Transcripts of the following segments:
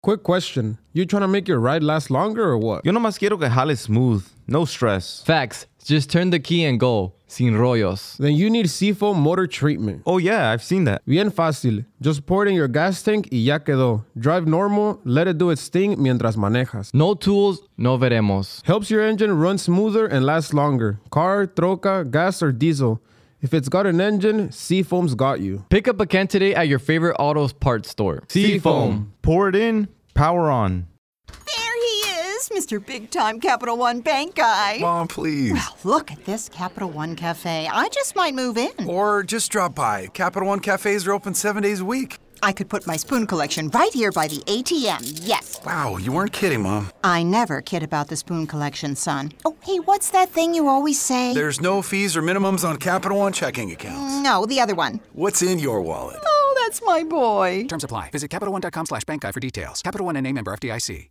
Quick question. You trying to make your ride last longer or what? Yo nomás quiero que jale smooth. No stress. Facts. Just turn the key and go. Sin rollos. Then you need Seafoam Motor Treatment. Oh yeah, I've seen that. Bien fácil. Just pour it in your gas tank y ya quedó. Drive normal, let it do its thing mientras manejas. No tools, no veremos. Helps your engine run smoother and last longer. Car, troca, gas, or diesel. If it's got an engine, Seafoam's got you. Pick up a can today at your favorite autos parts store. Seafoam. Pour it in, power on. There he is, Mr. Big-Time Capital One Bank guy. Mom, please. Well, look at this Capital One Cafe. I just might move in. Or just drop by. Capital One cafes are open 7 days a week. I could put my spoon collection right here by the ATM, yes. Wow, you weren't kidding, Mom. I never kid about the spoon collection, son. Oh, hey, what's that thing you always say? There's no fees or minimums on Capital One checking accounts. No, the other one. What's in your wallet? Oh, that's my boy. Terms apply. Visit CapitalOne.com/bankguide for details. Capital One N.A. member FDIC.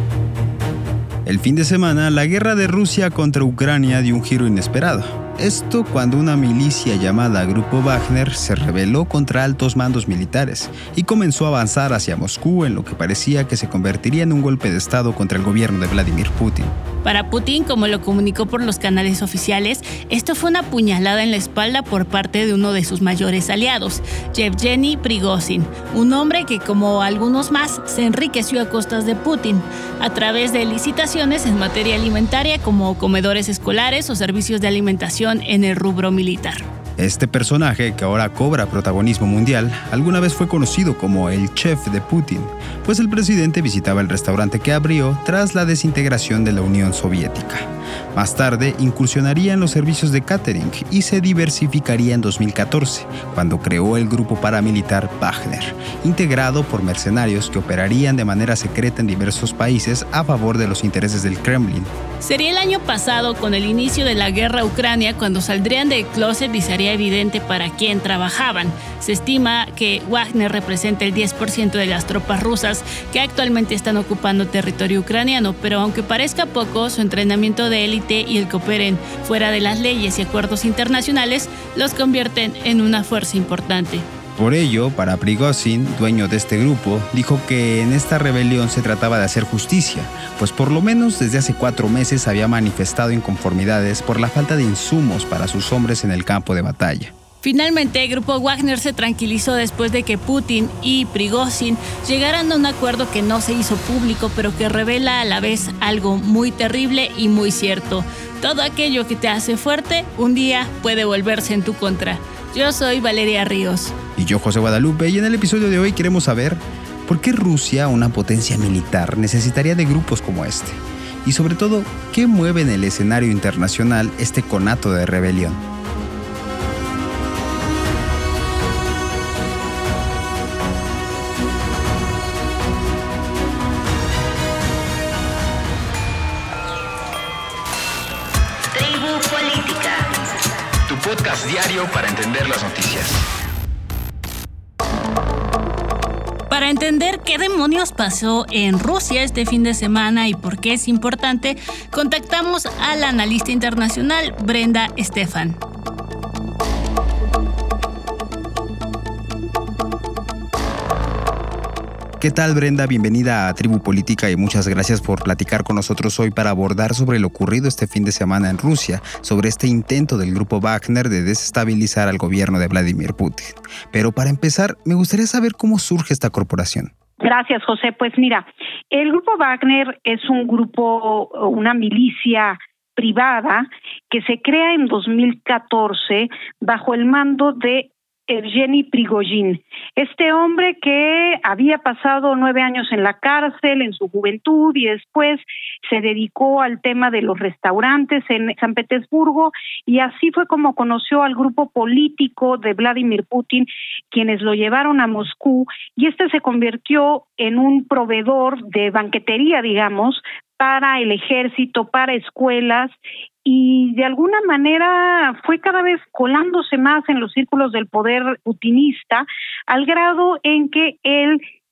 El fin de semana, la guerra de Rusia contra Ucrania dio un giro inesperado. Esto cuando una milicia llamada Grupo Wagner se rebeló contra altos mandos militares y comenzó a avanzar hacia Moscú en lo que parecía que se convertiría en un golpe de estado contra el gobierno de Vladimir Putin. Para Putin, como lo comunicó por los canales oficiales, esto fue una puñalada en la espalda por parte de uno de sus mayores aliados, Yevgeny Prigozhin, un hombre que, como algunos más, se enriqueció a costas de Putin, a través de licitaciones en materia alimentaria como comedores escolares o servicios de alimentación en el rubro militar. Este personaje, que ahora cobra protagonismo mundial, alguna vez fue conocido como el chef de Putin, pues el presidente visitaba el restaurante que abrió tras la desintegración de la Unión Soviética. Más tarde, incursionaría en los servicios de catering y se diversificaría en 2014, cuando creó el grupo paramilitar Wagner, integrado por mercenarios que operarían de manera secreta en diversos países a favor de los intereses del Kremlin. Sería el año pasado, con el inicio de la guerra a Ucrania, cuando saldrían del closet y sería evidente para quién trabajaban. Se estima que Wagner representa el 10% de las tropas rusas que actualmente están ocupando territorio ucraniano, pero aunque parezca poco, su entrenamiento de élite y el que operen fuera de las leyes y acuerdos internacionales los convierten en una fuerza importante. Por ello, para Prigozhin, dueño de este grupo, dijo que en esta rebelión se trataba de hacer justicia, pues por lo menos desde hace 4 meses había manifestado inconformidades por la falta de insumos para sus hombres en el campo de batalla. Finalmente, el grupo Wagner se tranquilizó después de que Putin y Prigozhin llegaran a un acuerdo que no se hizo público, pero que revela a la vez algo muy terrible y muy cierto. Todo aquello que te hace fuerte, un día puede volverse en tu contra. Yo soy Valeria Ríos. Y yo, José Guadalupe, y en el episodio de hoy queremos saber por qué Rusia, una potencia militar, necesitaría de grupos como este. Y sobre todo, ¿qué mueve en el escenario internacional este conato de rebelión? Podcast diario para entender las noticias. Para entender qué demonios pasó en Rusia este fin de semana y por qué es importante, contactamos a la analista internacional Brenda Estefan. ¿Qué tal, Brenda? Bienvenida a Tribu Política y muchas gracias por platicar con nosotros hoy para abordar sobre lo ocurrido este fin de semana en Rusia, sobre este intento del grupo Wagner de desestabilizar al gobierno de Vladimir Putin. Pero para empezar, me gustaría saber cómo surge esta corporación. Gracias, José. Pues mira, el grupo Wagner es un grupo, una milicia privada que se crea en 2014 bajo el mando de Yevgeny Prigozhin, este hombre que había pasado 9 años en la cárcel en su juventud y después se dedicó al tema de los restaurantes en San Petersburgo, y así fue como conoció al grupo político de Vladimir Putin, quienes lo llevaron a Moscú, y este se convirtió en un proveedor de banquetería, digamos, para el ejército, para escuelas, y de alguna manera fue cada vez colándose más en los círculos del poder putinista, al grado en que él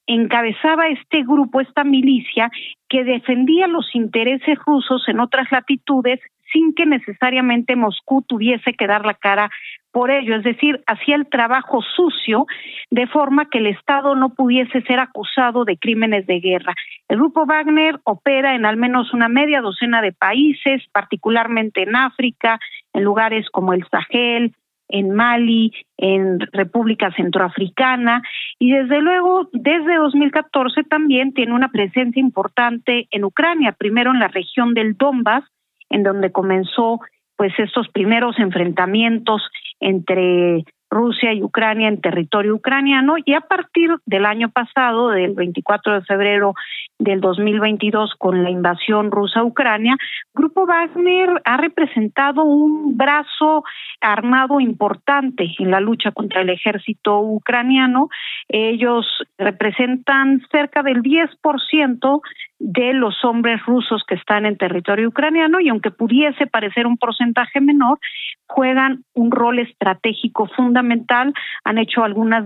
encabezaba este grupo, esta milicia, que defendía los intereses rusos en otras latitudes sin que necesariamente Moscú tuviese que dar la cara por ello, es decir, hacía el trabajo sucio de forma que el Estado no pudiese ser acusado de crímenes de guerra. El grupo Wagner opera en al menos una media docena de países, particularmente en África, en lugares como el Sahel, en Mali, en República Centroafricana, y desde luego desde 2014 también tiene una presencia importante en Ucrania, primero en la región del Donbass, en donde comenzó pues estos primeros enfrentamientos entre Rusia y Ucrania en territorio ucraniano, y a partir del año pasado, del 24 de febrero del 2022, con la invasión rusa a Ucrania, Grupo Wagner ha representado un brazo armado importante en la lucha contra el ejército ucraniano. Ellos representan cerca del 10% de los hombres rusos que están en territorio ucraniano, y aunque pudiese parecer un porcentaje menor, juegan un rol estratégico fundamental, han hecho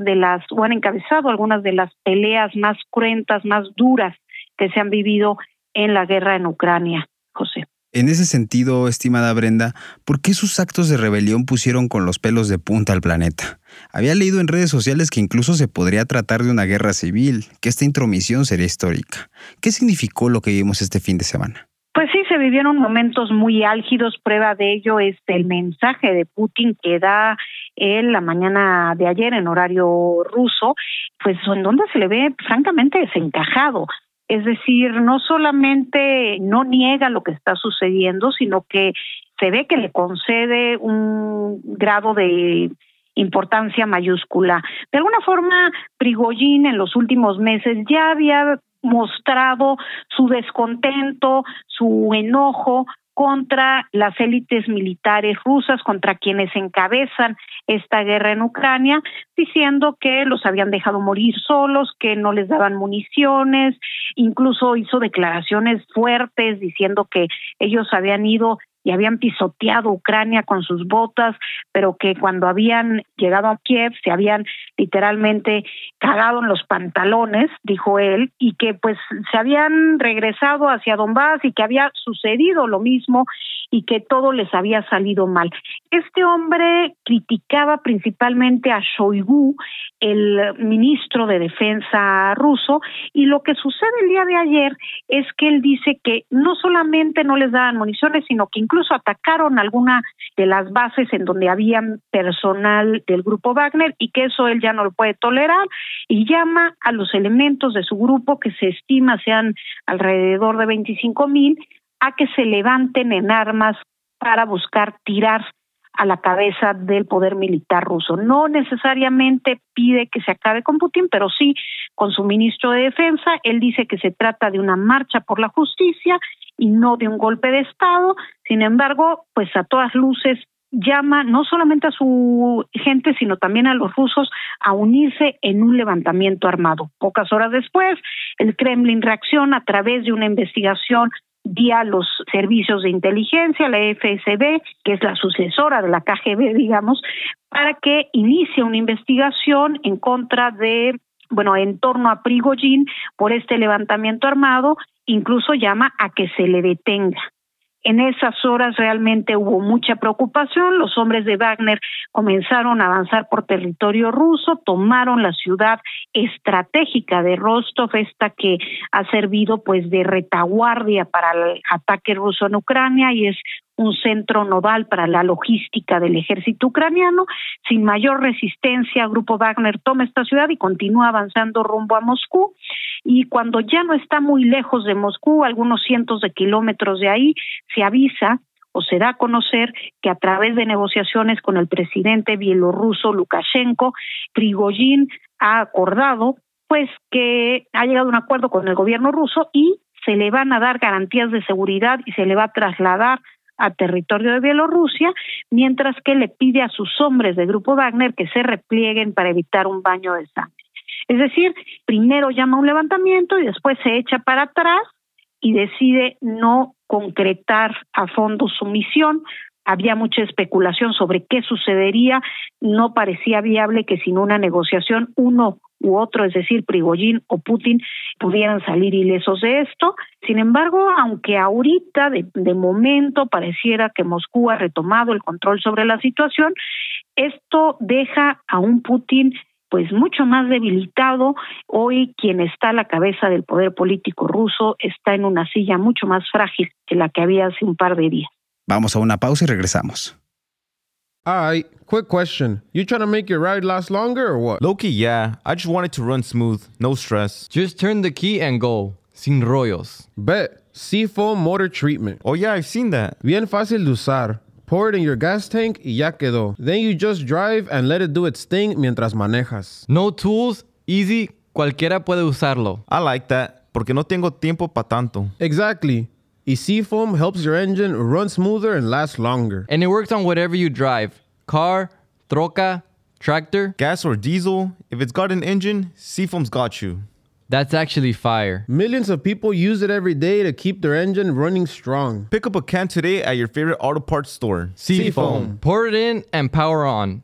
han encabezado algunas de las peleas más cruentas, más duras que se han vivido en la guerra en Ucrania, José. En ese sentido, estimada Brenda, ¿por qué sus actos de rebelión pusieron con los pelos de punta al planeta? Había leído en redes sociales que incluso se podría tratar de una guerra civil, que esta intromisión sería histórica. ¿Qué significó lo que vimos este fin de semana? Pues sí, se vivieron momentos muy álgidos. Prueba de ello es el mensaje de Putin que da él la mañana de ayer en horario ruso, pues en donde se le ve francamente desencajado. Es decir, no solamente no niega lo que está sucediendo, sino que se ve que le concede un grado de importancia mayúscula. De alguna forma, Prigozhin en los últimos meses ya había mostrado su descontento, su enojo contra las élites militares rusas, contra quienes encabezan esta guerra en Ucrania, diciendo que los habían dejado morir solos, que no les daban municiones, incluso hizo declaraciones fuertes diciendo que ellos habían ido y habían pisoteado Ucrania con sus botas, pero que cuando habían llegado a Kiev se habían literalmente cagado en los pantalones, dijo él, y que pues se habían regresado hacia Donbass y que había sucedido lo mismo y que todo les había salido mal. Este hombre criticaba principalmente a Shoigu, el ministro de Defensa ruso, y lo que sucede el día de ayer es que él dice que no solamente no les daban municiones, sino que incluso atacaron alguna de las bases en donde había personal del grupo Wagner, y que eso él ya no lo puede tolerar, y llama a los elementos de su grupo, que se estima sean alrededor de 25,000, a que se levanten en armas para buscar tirar a la cabeza del poder militar ruso. No necesariamente pide que se acabe con Putin, pero sí con su ministro de Defensa. Él dice que se trata de una marcha por la justicia y no de un golpe de Estado. Sin embargo, pues a todas luces llama no solamente a su gente, sino también a los rusos a unirse en un levantamiento armado. Pocas horas después, el Kremlin reacciona a través de una investigación vía los servicios de inteligencia, la FSB, que es la sucesora de la KGB, digamos, para que inicie una investigación en torno a Prigozhin por este levantamiento armado, incluso llama a que se le detenga. En esas horas realmente hubo mucha preocupación. Los hombres de Wagner comenzaron a avanzar por territorio ruso, tomaron la ciudad estratégica de Rostov, esta que ha servido pues de retaguardia para el ataque ruso en Ucrania y es un centro nodal para la logística del ejército ucraniano. Sin mayor resistencia, el grupo Wagner toma esta ciudad y continúa avanzando rumbo a Moscú. Y cuando ya no está muy lejos de Moscú, algunos cientos de kilómetros de ahí, se avisa o se da a conocer que a través de negociaciones con el presidente bielorruso Lukashenko, Prigozhin ha acordado pues que ha llegado a un acuerdo con el gobierno ruso y se le van a dar garantías de seguridad y se le va a trasladar a territorio de Bielorrusia, mientras que le pide a sus hombres del grupo Wagner que se replieguen para evitar un baño de sangre. Es decir, primero llama a un levantamiento y después se echa para atrás y decide no concretar a fondo su misión, había mucha especulación sobre qué sucedería. No parecía viable que sin una negociación uno u otro, es decir, Prigozhin o Putin, pudieran salir ilesos de esto. Sin embargo, aunque ahorita de momento pareciera que Moscú ha retomado el control sobre la situación, esto deja a un Putin pues mucho más debilitado. Hoy quien está a la cabeza del poder político ruso está en una silla mucho más frágil que la que había hace un par de días. Vamos a una pausa y regresamos. Alright, quick question. You trying to make your ride last longer or what? Low-key, yeah. I just want it to run smooth. No stress. Just turn the key and go. Sin rollos. Bet. Seafoam motor treatment. Oh, yeah, I've seen that. Bien fácil de usar. Pour it in your gas tank y ya quedó. Then you just drive and let it do its thing mientras manejas. No tools, easy, cualquiera puede usarlo. I like that, porque no tengo tiempo pa' tanto. Exactly. Y Seafoam helps your engine run smoother and last longer. And it works on whatever you drive. Car, troca, tractor. Gas or diesel, if it's got an engine, Seafoam's got you. That's actually fire. Millions of people use it every day to keep their engine running strong. Pick up a can today at your favorite auto parts store. Seafoam. Pour it in and power on.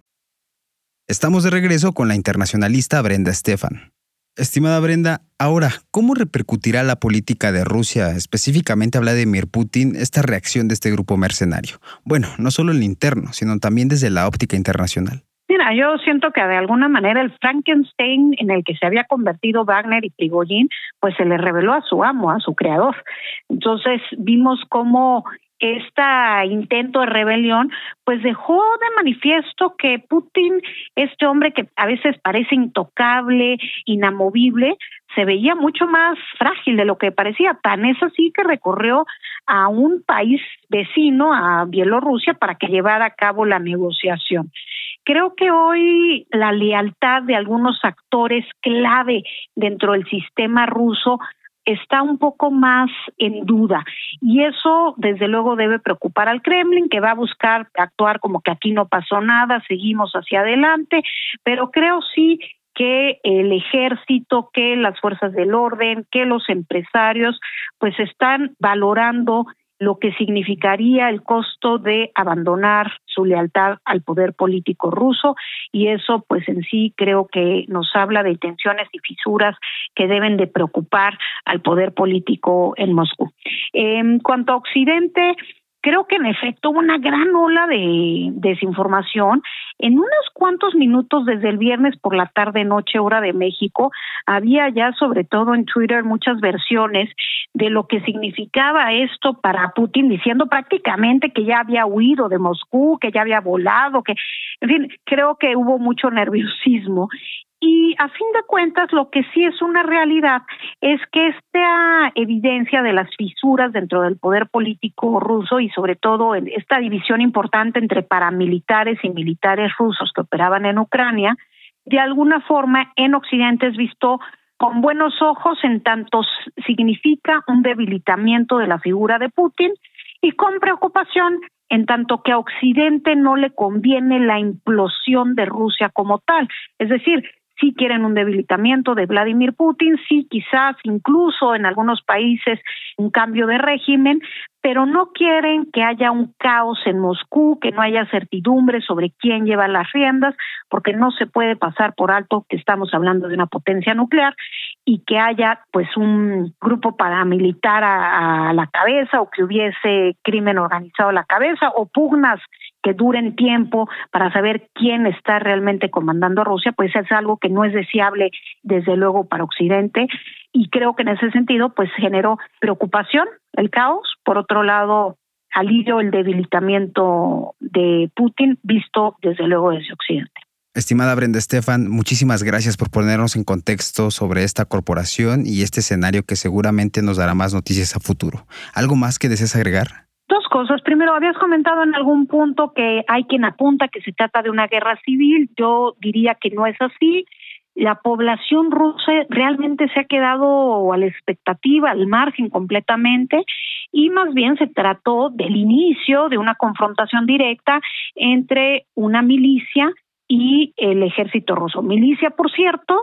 Estamos de regreso con la internacionalista Brenda Stephan. Estimada Brenda, ahora, ¿cómo repercutirá la política de Rusia, específicamente a Vladimir Putin, esta reacción de este grupo mercenario? Bueno, no solo en lo interno, sino también desde la óptica internacional. Mira, yo siento que de alguna manera el Frankenstein en el que se había convertido Wagner y Prigozhin, pues se le reveló a su amo, a su creador. Entonces vimos cómo este intento de rebelión pues dejó de manifiesto que Putin, este hombre que a veces parece intocable, inamovible, se veía mucho más frágil de lo que parecía. Tan es así que recorrió a un país vecino, a Bielorrusia, para que llevara a cabo la negociación. Creo que hoy la lealtad de algunos actores clave dentro del sistema ruso está un poco más en duda, y eso desde luego debe preocupar al Kremlin, que va a buscar actuar como que aquí no pasó nada, seguimos hacia adelante, pero creo sí que el ejército, que las fuerzas del orden, que los empresarios pues están valorando lo que significaría el costo de abandonar su lealtad al poder político ruso, y eso pues en sí creo que nos habla de tensiones y fisuras que deben de preocupar al poder político en Moscú. En cuanto a Occidente, creo que en efecto hubo una gran ola de desinformación. En unos cuantos minutos desde el viernes por la tarde-noche, hora de México, había ya sobre todo en Twitter muchas versiones de lo que significaba esto para Putin, diciendo prácticamente que ya había huido de Moscú, que ya había volado, que, en fin, creo que hubo mucho nerviosismo. Y a fin de cuentas, lo que sí es una realidad es que esta evidencia de las fisuras dentro del poder político ruso, y sobre todo en esta división importante entre paramilitares y militares rusos que operaban en Ucrania, de alguna forma en Occidente es visto con buenos ojos, en tanto significa un debilitamiento de la figura de Putin, y con preocupación en tanto que a Occidente no le conviene la implosión de Rusia como tal. Es decir, sí quieren un debilitamiento de Vladimir Putin, sí quizás incluso en algunos países un cambio de régimen, pero no quieren que haya un caos en Moscú, que no haya certidumbre sobre quién lleva las riendas, porque no se puede pasar por alto que estamos hablando de una potencia nuclear y que haya pues un grupo paramilitar a la cabeza, o que hubiese crimen organizado a la cabeza, o pugnas que duren tiempo para saber quién está realmente comandando a Rusia. Pues es algo que no es deseable desde luego para Occidente, y creo que en ese sentido pues generó preocupación el caos. Por otro lado, alivio el debilitamiento de Putin visto desde luego desde Occidente. Estimada Brenda Stephan, muchísimas gracias por ponernos en contexto sobre esta corporación y este escenario que seguramente nos dará más noticias a futuro. ¿Algo más que desees agregar? Dos cosas. Primero, habías comentado en algún punto que hay quien apunta que se trata de una guerra civil. Yo diría que no es así. La población rusa realmente se ha quedado a la expectativa, al margen completamente, y más bien se trató del inicio de una confrontación directa entre una milicia y el ejército ruso. Milicia, por cierto,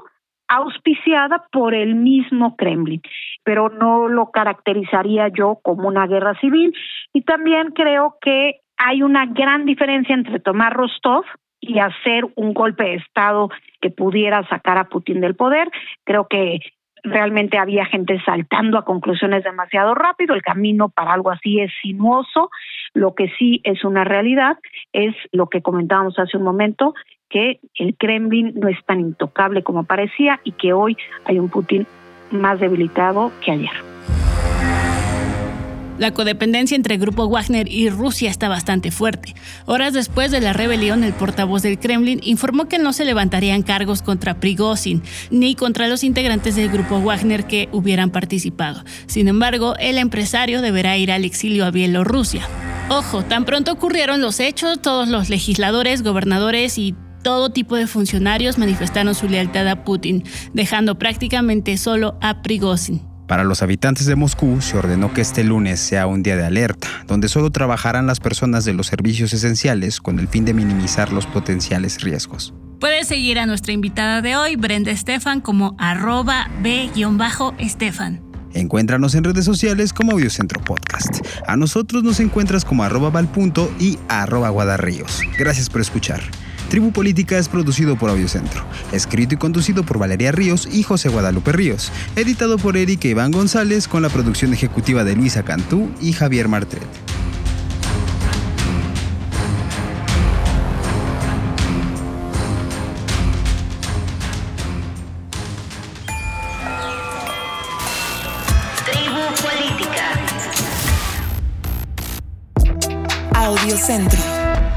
auspiciada por el mismo Kremlin, pero no lo caracterizaría yo como una guerra civil. Y también creo que hay una gran diferencia entre tomar Rostov y hacer un golpe de Estado que pudiera sacar a Putin del poder. Creo que realmente había gente saltando a conclusiones demasiado rápido. El camino para algo así es sinuoso. Lo que sí es una realidad es lo que comentábamos hace un momento, que el Kremlin no es tan intocable como parecía y que hoy hay un Putin más debilitado que ayer. La codependencia entre el Grupo Wagner y Rusia está bastante fuerte. Horas después de la rebelión, el portavoz del Kremlin informó que no se levantarían cargos contra Prigozhin ni contra los integrantes del Grupo Wagner que hubieran participado. Sin embargo, el empresario deberá ir al exilio a Bielorrusia. Ojo, tan pronto ocurrieron los hechos, todos los legisladores, gobernadores y todo tipo de funcionarios manifestaron su lealtad a Putin, dejando prácticamente solo a Prigozhin. Para los habitantes de Moscú se ordenó que este lunes sea un día de alerta, donde solo trabajarán las personas de los servicios esenciales con el fin de minimizar los potenciales riesgos. Puedes seguir a nuestra invitada de hoy, Brenda Estefan, como @b_estefan. Encuéntranos en redes sociales como Audiocentro Podcast. A nosotros nos encuentras como @valpunto y @guadarríos. Gracias por escuchar. Tribu Política es producido por Audiocentro, escrito y conducido por Valeria Ríos y José Guadalupe Ríos, editado por Erika Iván González con la producción ejecutiva de Luisa Cantú y Javier Martret. Tribu Política. Audiocentro.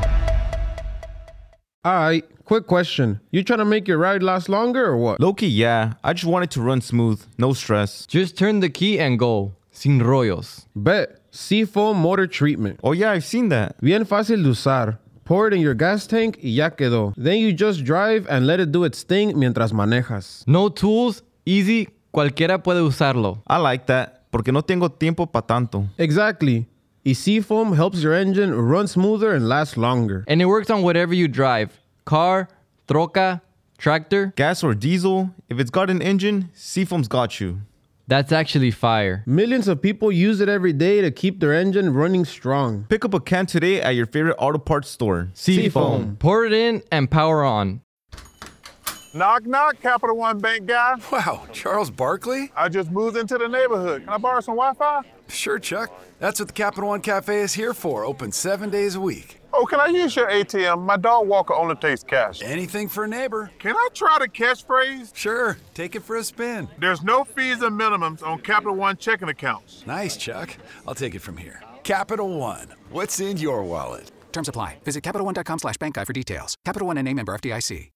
Alright, quick question. You trying to make your ride last longer or what? Low-key, yeah. I just want it to run smooth. No stress. Just turn the key and go. Sin rollos. Bet. Seafoam Motor Treatment. Oh, yeah, I've seen that. Bien fácil de usar. Pour it in your gas tank y ya quedó. Then you just drive and let it do its thing mientras manejas. No tools, easy, cualquiera puede usarlo. I like that, porque no tengo tiempo pa' tanto. Exactly. Y Seafoam helps your engine run smoother and last longer. And it works on whatever you drive. Car, troca, tractor. Gas or diesel, if it's got an engine, Seafoam's got you. That's actually fire. Millions of people use it every day to keep their engine running strong. Pick up a can today at your favorite auto parts store. Seafoam. Pour it in and power on. Knock, knock, Capital One Bank guy. Wow, Charles Barkley? I just moved into the neighborhood. Can I borrow some Wi-Fi? Sure, Chuck. That's what the Capital One Cafe is here for, open 7 days a week. Oh, can I use your ATM? My dog walker only takes cash. Anything for a neighbor. Can I try the catchphrase? Sure, take it for a spin. There's no fees and minimums on Capital One checking accounts. Nice, Chuck. I'll take it from here. Capital One, what's in your wallet? Terms apply. Visit CapitalOne.com/bankguide for details. Capital One NA, member FDIC.